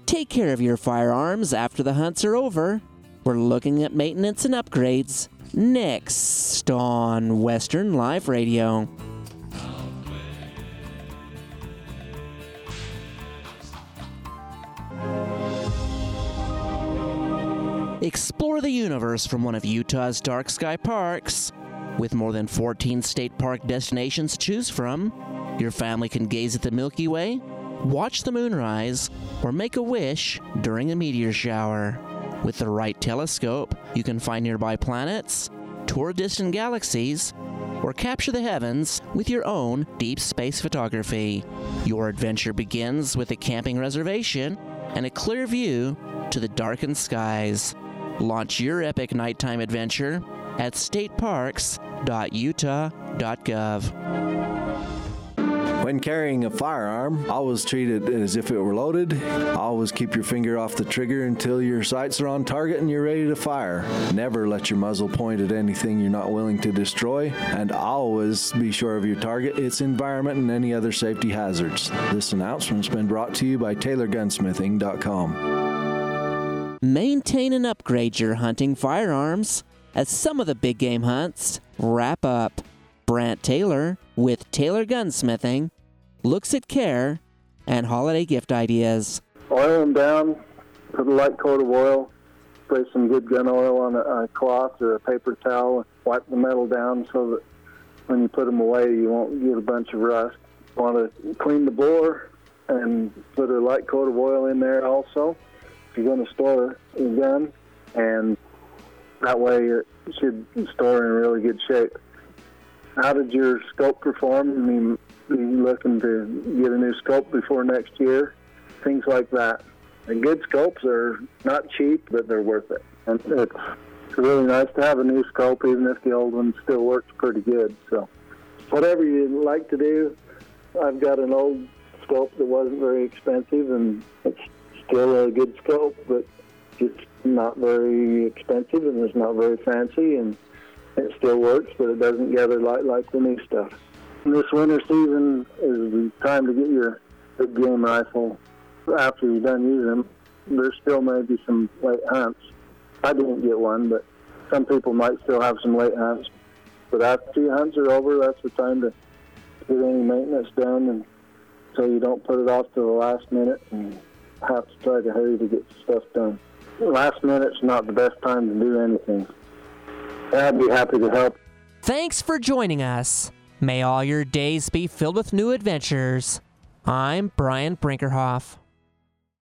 Take care of your firearms after the hunts are over. We're looking at maintenance and upgrades next on Western Life Radio. Explore the universe from one of Utah's dark sky parks. With more than 14 state park destinations to choose from, your family can gaze at the Milky Way, watch the moonrise, or make a wish during a meteor shower. With the right telescope, you can find nearby planets, tour distant galaxies, or capture the heavens with your own deep space photography. Your adventure begins with a camping reservation and a clear view to the darkened skies. Launch your epic nighttime adventure at stateparks.utah.gov. When carrying a firearm, always treat it as if it were loaded. Always keep your finger off the trigger until your sights are on target and you're ready to fire. Never let your muzzle point at anything you're not willing to destroy. And always be sure of your target, its environment, and any other safety hazards. This announcement's been brought to you by TaylorGunsmithing.com. Maintain and upgrade your hunting firearms as some of the big game hunts wrap up. Brant Taylor with Taylor Gunsmithing looks at care and holiday gift ideas. Oil them down, put a light coat of oil, spray some good gun oil on a cloth or a paper towel, wipe the metal down so that when you put them away you won't get a bunch of rust. Want to clean the bore and put a light coat of oil in there also if you're going to store your gun, and that way it should store in really good shape. How did your scope perform? I mean, are you looking to get a new scope before next year? Things like that. And good scopes are not cheap, but they're worth it. And it's really nice to have a new scope, even if the old one still works pretty good. So whatever you'd like to do, I've got an old scope that wasn't very expensive, and it's still a good scope, but it's not very expensive, and it's not very fancy, and it still works, but it doesn't gather light like the new stuff. And this winter season is the time to get your big game rifle. After you're done using them, there still may be some late hunts. I didn't get one, but some people might still have some late hunts. But after your hunts are over, that's the time to get any maintenance done, and so you don't put it off to the last minute and have to try to hurry to get stuff done. Last minute's not the best time to do anything. I'd be happy to help. Thanks for joining us. May all your days be filled with new adventures. I'm Brian Brinkerhoff.